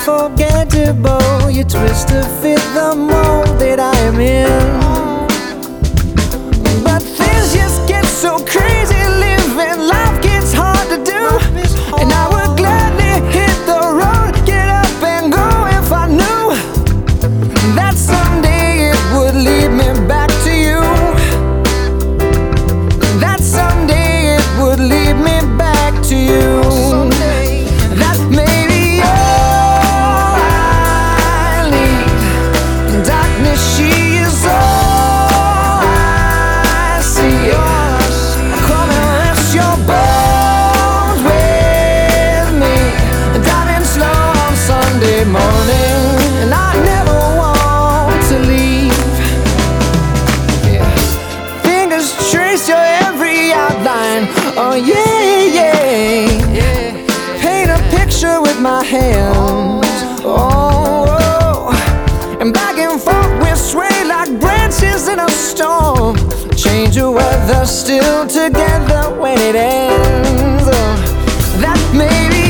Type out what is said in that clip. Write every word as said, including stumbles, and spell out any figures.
unforgettable. You twist to fit the mold that I am in. But things just get so crazy, living life gets hard to do. And I would gladly hit the road, get up and go if I knew that someday it would lead me back to you. That someday it would lead me back to you. That maybe all I need. Darkness, she is all I see. Come and rest your bones with me, driving slow on Sunday morning, and I never want to leave. Yeah. Fingers trace your every outline. Oh yeah, yeah, yeah. Paint a picture with my hands. Oh, oh. And back and forth we sway like branches in a storm. Change the weather, still together when it ends. Oh, that maybe